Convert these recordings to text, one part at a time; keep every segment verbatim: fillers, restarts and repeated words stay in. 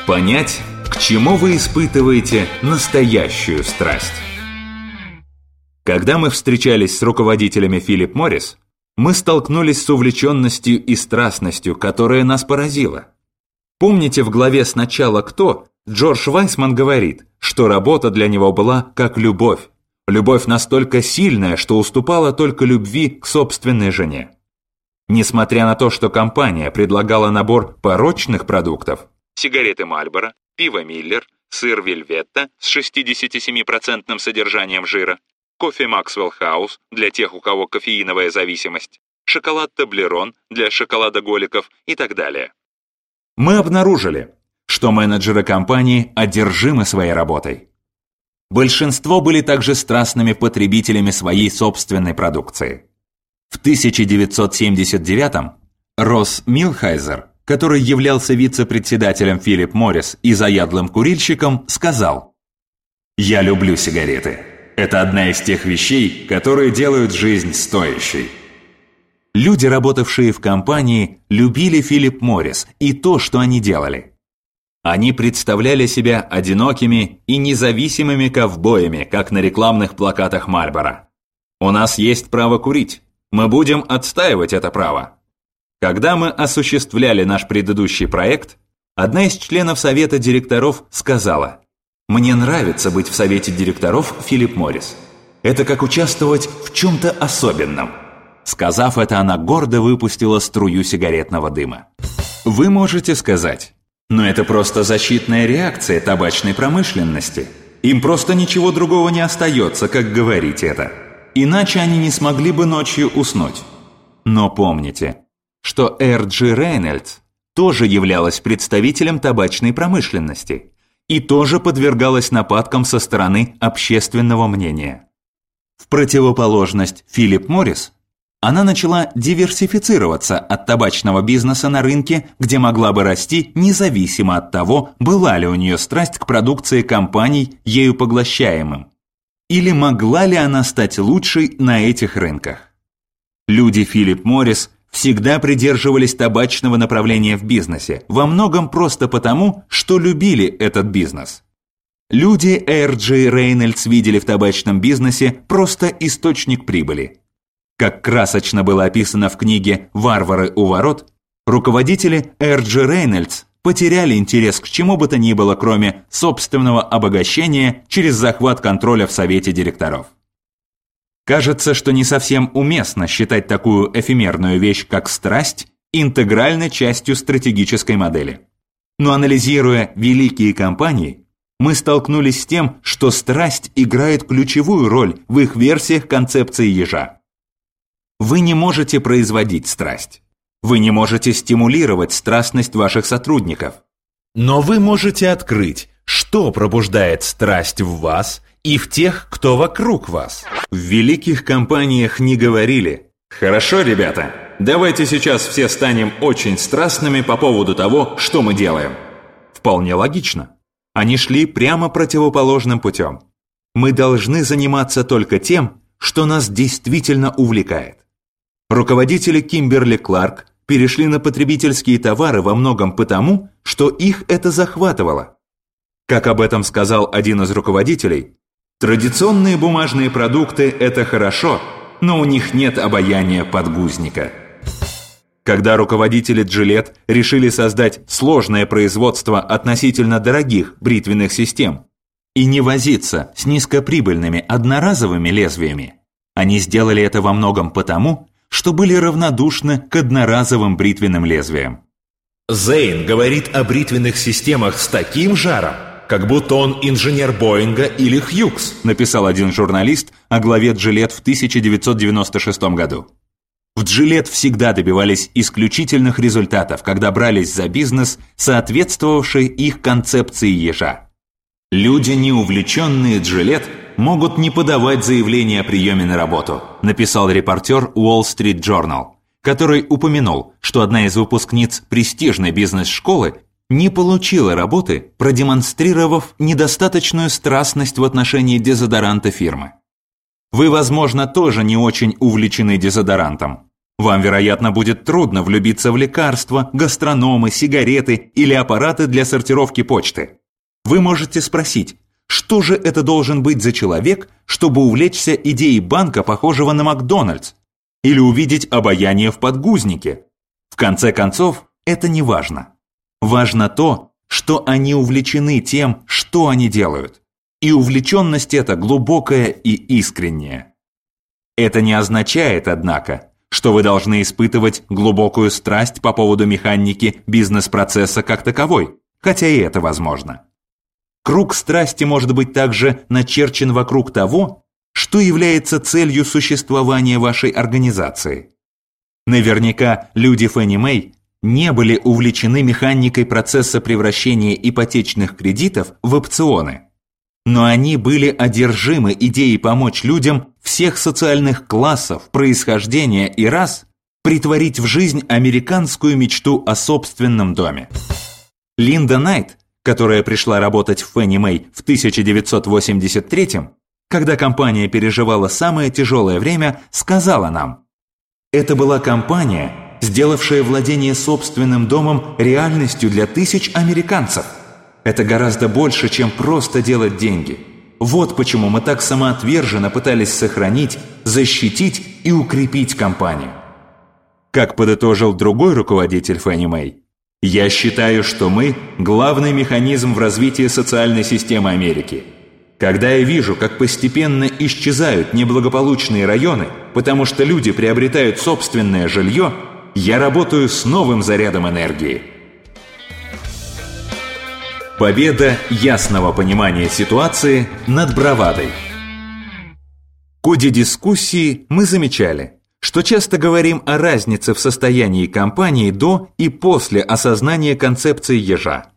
Понять, к чему вы испытываете настоящую страсть. Когда мы встречались с руководителями Philip Morris, мы столкнулись с увлеченностью и страстностью, которая нас поразила. Помните, в главе «Сначала кто» Джордж Вайсман говорит, что работа для него была как любовь. Любовь настолько сильная, что уступала только любви к собственной жене. Несмотря на то, что компания предлагала набор порочных продуктов – сигареты Мальборо, пиво Миллер, сыр Вельветта с шестидесятисемипроцентным содержанием жира, кофе Maxwell House для тех, у кого кофеиновая зависимость, шоколад Таблерон для шоколадоголиков и так далее. Мы обнаружили, что менеджеры компании одержимы своей работой. Большинство были также страстными потребителями своей собственной продукции. В тысяча девятьсот семьдесят девятом Росс Милхайзер, который являлся вице-председателем Philip Morris и заядлым курильщиком, сказал: «Я люблю сигареты. Это одна из тех вещей, которые делают жизнь стоящей». Люди, работавшие в компании, любили Philip Morris и то, что они делали. Они представляли себя одинокими и независимыми ковбоями, как на рекламных плакатах Мальборо. «У нас есть право курить. Мы будем отстаивать это право». Когда мы осуществляли наш предыдущий проект, одна из членов совета директоров сказала: «Мне нравится быть в совете директоров Philip Morris. Это как участвовать в чем-то особенном». Сказав это, она гордо выпустила струю сигаретного дыма. Вы можете сказать: «Но это просто защитная реакция табачной промышленности. Им просто ничего другого не остается, как говорить это. Иначе они не смогли бы ночью уснуть». Но помните, что Эр Джи Рейнольдс тоже являлась представителем табачной промышленности и тоже подвергалась нападкам со стороны общественного мнения. В противоположность Philip Morris, она начала диверсифицироваться от табачного бизнеса на рынке, где могла бы расти независимо от того, была ли у нее страсть к продукции компаний, ею поглощаемым, или могла ли она стать лучшей на этих рынках. Люди Philip Morris всегда придерживались табачного направления в бизнесе, во многом просто потому, что любили этот бизнес. Люди Эр Джи Рейнольдс видели в табачном бизнесе просто источник прибыли. Как красочно было описано в книге «Варвары у ворот», руководители Эр Джи Рейнольдс потеряли интерес к чему бы то ни было, кроме собственного обогащения через захват контроля в совете директоров. Кажется, что не совсем уместно считать такую эфемерную вещь, как страсть, интегральной частью стратегической модели. Но анализируя великие компании, мы столкнулись с тем, что страсть играет ключевую роль в их версиях концепции ежа. Вы не можете производить страсть. Вы не можете стимулировать страстность ваших сотрудников. Но вы можете открыть, что пробуждает страсть в вас и в тех, кто вокруг вас. В великих компаниях не говорили: «Хорошо, ребята, давайте сейчас все станем очень страстными по поводу того, что мы делаем». Вполне логично. Они шли прямо противоположным путем. Мы должны заниматься только тем, что нас действительно увлекает. Руководители Кимберли-Кларк перешли на потребительские товары во многом потому, что их это захватывало. Как об этом сказал один из руководителей: «Традиционные бумажные продукты – это хорошо, но у них нет обаяния подгузника». Когда руководители Gillette решили создать сложное производство относительно дорогих бритвенных систем и не возиться с низкоприбыльными одноразовыми лезвиями, они сделали это во многом потому, что были равнодушны к одноразовым бритвенным лезвиям. Зейн говорит о бритвенных системах с таким жаром, как будто он инженер Боинга или Хьюкс, написал один журналист о главе Gillette в тысяча девятьсот девяносто шестом году. В Gillette всегда добивались исключительных результатов, когда брались за бизнес, соответствовавший их концепции ежа. Люди, не увлеченные Gillette, могут не подавать заявление о приеме на работу, написал репортер Wall Street Journal, который упомянул, что одна из выпускниц престижной бизнес-школы не получила работы, продемонстрировав недостаточную страстность в отношении дезодоранта фирмы. Вы, возможно, тоже не очень увлечены дезодорантом. Вам, вероятно, будет трудно влюбиться в лекарства, гастрономы, сигареты или аппараты для сортировки почты. Вы можете спросить, что же это должен быть за человек, чтобы увлечься идеей банка, похожего на Макдональдс, или увидеть обаяние в подгузнике? В конце концов, это не важно. Важно то, что они увлечены тем, что они делают. И увлеченность эта глубокая и искренняя. Это не означает, однако, что вы должны испытывать глубокую страсть по поводу механики бизнес-процесса как таковой, хотя и это возможно. Круг страсти может быть также начерчен вокруг того, что является целью существования вашей организации. Наверняка люди Фенни Мэй не были увлечены механикой процесса превращения ипотечных кредитов в опционы, но они были одержимы идеей помочь людям всех социальных классов, происхождения и рас претворить в жизнь американскую мечту о собственном доме. Линда Найт, которая пришла работать в Фенни Мэй в тысяча девятьсот восемьдесят третьем, когда компания переживала самое тяжелое время, сказала нам: «Это была компания, сделавшая владение собственным домом реальностью для тысяч американцев. Это гораздо больше, чем просто делать деньги. Вот почему мы так самоотверженно пытались сохранить, защитить и укрепить компанию». Как подытожил другой руководитель Фенни Мэй: «Я считаю, что мы – главный механизм в развитии социальной системы Америки. Когда я вижу, как постепенно исчезают неблагополучные районы, потому что люди приобретают собственное жилье, я работаю с новым зарядом энергии». Победа ясного понимания ситуации над бравадой. В ходе дискуссии мы замечали, что часто говорим о разнице в состоянии компании до и после осознания концепции ежа.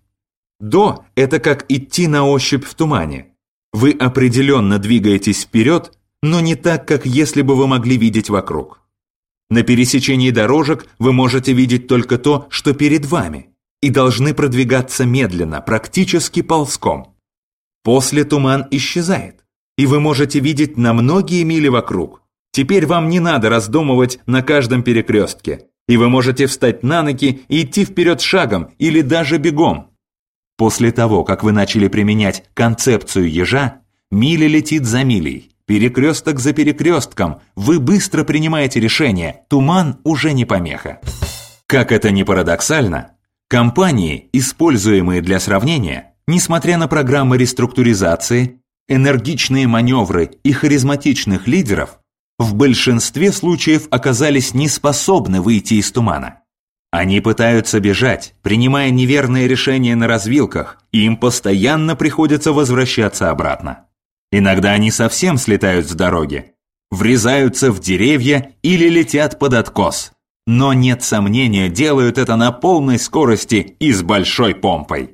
До – это как идти на ощупь в тумане. Вы определенно двигаетесь вперед, но не так, как если бы вы могли видеть вокруг. На пересечении дорожек вы можете видеть только то, что перед вами, и должны продвигаться медленно, практически ползком. После туман исчезает, и вы можете видеть на многие мили вокруг. Теперь вам не надо раздумывать на каждом перекрестке, и вы можете встать на ноги и идти вперед шагом или даже бегом. После того, как вы начали применять концепцию ежа, миля летит за милей, перекресток за перекрестком, вы быстро принимаете решение, туман уже не помеха. Как это ни парадоксально, компании, используемые для сравнения, несмотря на программы реструктуризации, энергичные маневры и харизматичных лидеров, в большинстве случаев оказались неспособны выйти из тумана. Они пытаются бежать, принимая неверные решения на развилках, и им постоянно приходится возвращаться обратно. Иногда они совсем слетают с дороги, врезаются в деревья или летят под откос. Но нет сомнения, делают это на полной скорости и с большой помпой.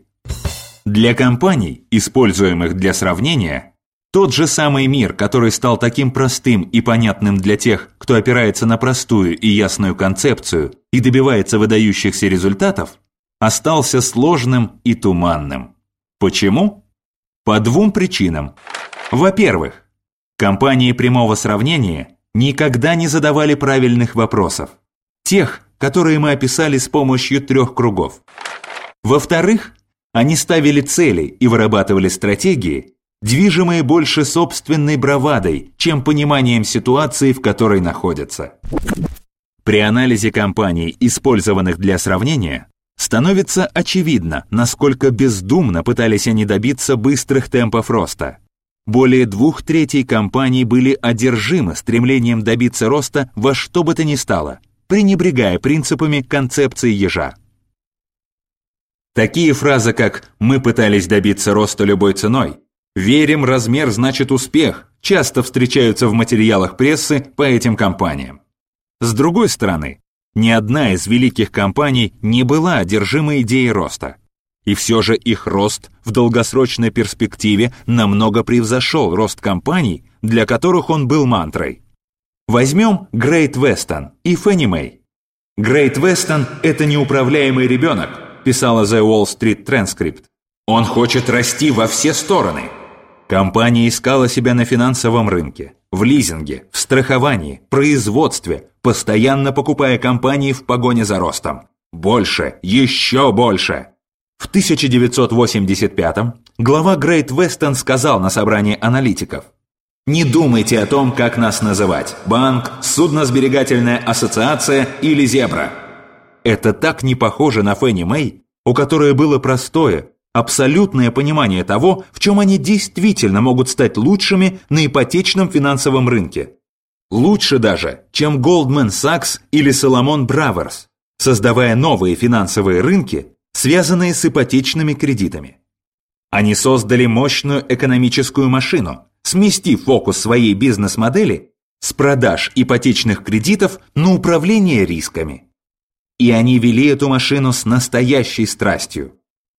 Для компаний, используемых для сравнения, тот же самый мир, который стал таким простым и понятным для тех, кто опирается на простую и ясную концепцию и добивается выдающихся результатов, остался сложным и туманным. Почему? По двум причинам. Во-первых, компании прямого сравнения никогда не задавали правильных вопросов, тех, которые мы описали с помощью трех кругов. Во-вторых, они ставили цели и вырабатывали стратегии, движимые больше собственной бравадой, чем пониманием ситуации, в которой находятся. При анализе компаний, использованных для сравнения, становится очевидно, насколько бездумно пытались они добиться быстрых темпов роста. Более двух третей компаний были одержимы стремлением добиться роста во что бы то ни стало, пренебрегая принципами концепции ежа. Такие фразы, как «мы пытались добиться роста любой ценой», «верим, размер значит успех», часто встречаются в материалах прессы по этим компаниям. С другой стороны, ни одна из великих компаний не была одержима идеей роста. И все же их рост в долгосрочной перспективе намного превзошел рост компаний, для которых он был мантрой. Возьмем Great Western и Fannie Mae. Great Western – это неуправляемый ребенок, писала The Wall Street Transcript. Он хочет расти во все стороны. Компания искала себя на финансовом рынке, в лизинге, в страховании, производстве, постоянно покупая компании в погоне за ростом. Больше, еще больше. В тысяча девятьсот восемьдесят пятом глава Great Western сказал на собрании аналитиков: «Не думайте о том, как нас называть – банк, судно-сберегательная ассоциация или зебра». Это так не похоже на Фенни Мэй, у которой было простое, абсолютное понимание того, в чем они действительно могут стать лучшими на ипотечном финансовом рынке. Лучше даже, чем Goldman Sachs или Salomon Brothers, создавая новые финансовые рынки, связанные с ипотечными кредитами. Они создали мощную экономическую машину, сместив фокус своей бизнес-модели с продаж ипотечных кредитов на управление рисками. И они вели эту машину с настоящей страстью.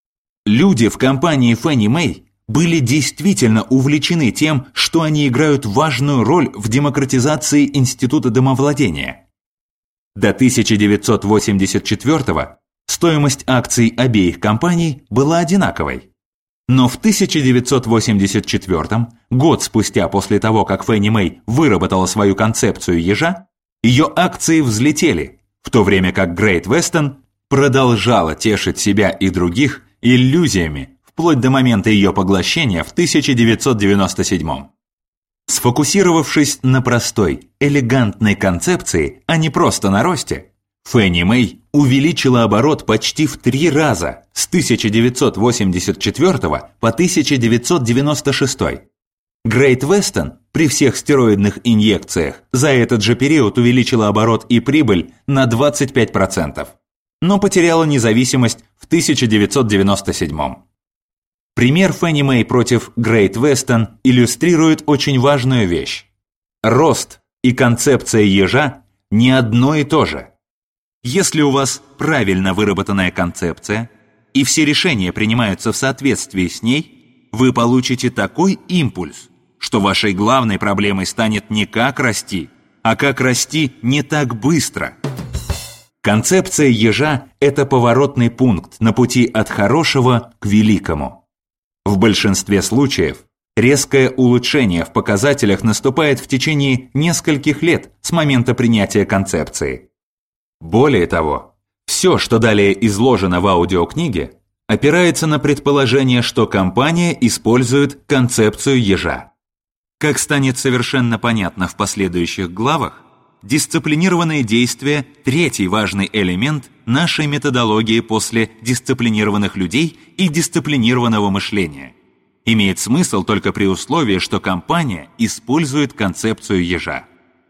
Люди в компании Фенни Мэй были действительно увлечены тем, что они играют важную роль в демократизации института домовладения. До тысяча девятьсот восемьдесят четвёртого стоимость акций обеих компаний была одинаковой. Но в тысяча девятьсот восемьдесят четвёртом, год спустя после того, как Фенни Мэй выработала свою концепцию ежа, ее акции взлетели, в то время как Great Western продолжала тешить себя и других иллюзиями вплоть до момента ее поглощения в тысяча девятьсот девяносто седьмом. Сфокусировавшись на простой, элегантной концепции, а не просто на росте, Фенни Мэй увеличила оборот почти в три раза с тысяча девятьсот восемьдесят четвёртого по тысяча девятьсот девяносто шестой. Great Western при всех стероидных инъекциях за этот же период увеличила оборот и прибыль на двадцать пять процентов, но потеряла независимость в тысяча девятьсот девяносто седьмом. Пример Фенни Мэй против Great Western иллюстрирует очень важную вещь. Рост и концепция ежа не одно и то же. Если у вас правильно выработанная концепция, и все решения принимаются в соответствии с ней, вы получите такой импульс, что вашей главной проблемой станет не как расти, а как расти не так быстро. Концепция ежа – это поворотный пункт на пути от хорошего к великому. В большинстве случаев резкое улучшение в показателях наступает в течение нескольких лет с момента принятия концепции. Более того, все, что далее изложено в аудиокниге, опирается на предположение, что компания использует концепцию ежа. Как станет совершенно понятно в последующих главах, дисциплинированные действия – третий важный элемент нашей методологии после дисциплинированных людей и дисциплинированного мышления. Имеет смысл только при условии, что компания использует концепцию ежа.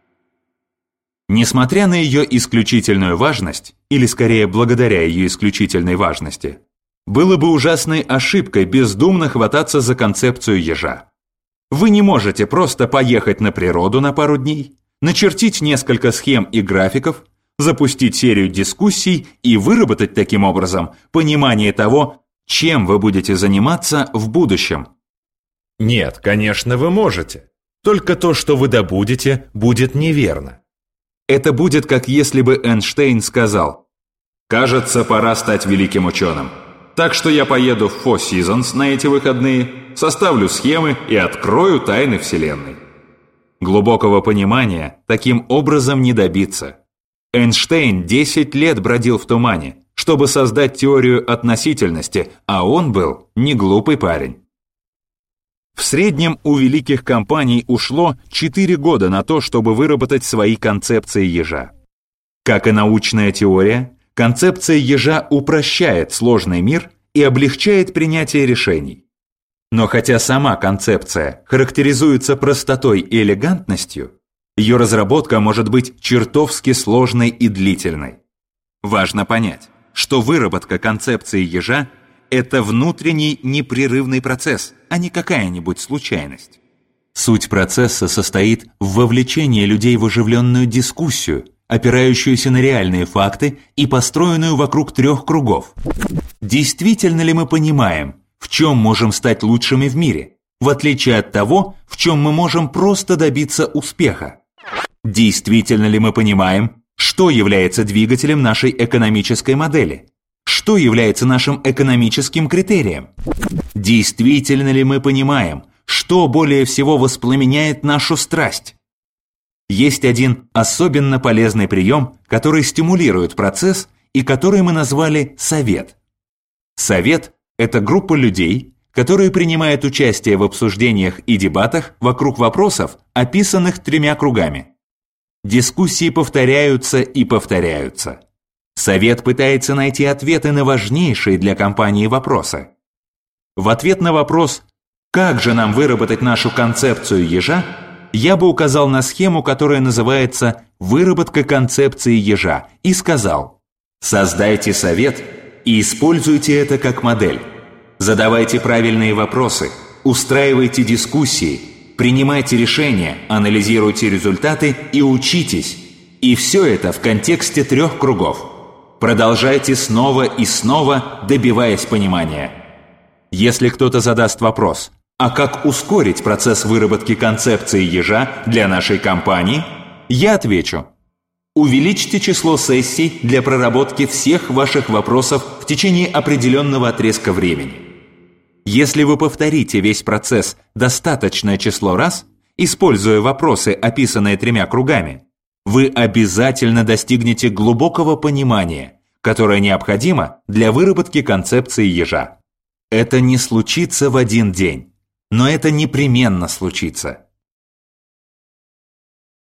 Несмотря на ее исключительную важность, или скорее благодаря ее исключительной важности, было бы ужасной ошибкой бездумно хвататься за концепцию ежа. Вы не можете просто поехать на природу на пару дней, начертить несколько схем и графиков, запустить серию дискуссий и выработать таким образом понимание того, чем вы будете заниматься в будущем. Нет, конечно, вы можете. Только то, что вы добудете, будет неверно. Это будет, как если бы Эйнштейн сказал: «Кажется, пора стать великим ученым. Так что я поеду в Four Seasons на эти выходные, составлю схемы и открою тайны Вселенной». Глубокого понимания таким образом не добиться. Эйнштейн десять лет бродил в тумане, чтобы создать теорию относительности, а он был не глупый парень. В среднем у великих компаний ушло четыре года на то, чтобы выработать свои концепции ежа. Как и научная теория, концепция ежа упрощает сложный мир и облегчает принятие решений. Но хотя сама концепция характеризуется простотой и элегантностью, ее разработка может быть чертовски сложной и длительной. Важно понять, что выработка концепции ежа – это внутренний непрерывный процесс, а не какая-нибудь случайность. Суть процесса состоит в вовлечении людей в оживленную дискуссию, опирающуюся на реальные факты и построенную вокруг трех кругов. Действительно ли мы понимаем, в чем можем стать лучшими в мире, в отличие от того, в чем мы можем просто добиться успеха? Действительно ли мы понимаем, что является двигателем нашей экономической модели? Что является нашим экономическим критерием? Действительно ли мы понимаем, что более всего воспламеняет нашу страсть? Есть один особенно полезный прием, который стимулирует процесс и который мы назвали совет. Совет – это группа людей, которые принимают участие в обсуждениях и дебатах вокруг вопросов, описанных тремя кругами. Дискуссии повторяются и повторяются. Совет пытается найти ответы на важнейшие для компании вопросы. В ответ на вопрос «Как же нам выработать нашу концепцию ежа?» я бы указал на схему, которая называется «Выработка концепции ежа» и сказал: создайте совет и используйте это как модель. Задавайте правильные вопросы, устраивайте дискуссии, принимайте решения, анализируйте результаты и учитесь. И все это в контексте трех кругов. Продолжайте снова и снова, добиваясь понимания. Если кто-то задаст вопрос: а как ускорить процесс выработки концепции ежа для нашей компании? Я отвечу: увеличьте число сессий для проработки всех ваших вопросов в течение определенного отрезка времени. Если вы повторите весь процесс достаточное число раз, используя вопросы, описанные тремя кругами, вы обязательно достигнете глубокого понимания, которое необходимо для выработки концепции ежа. Это не случится в один день, но это непременно случится.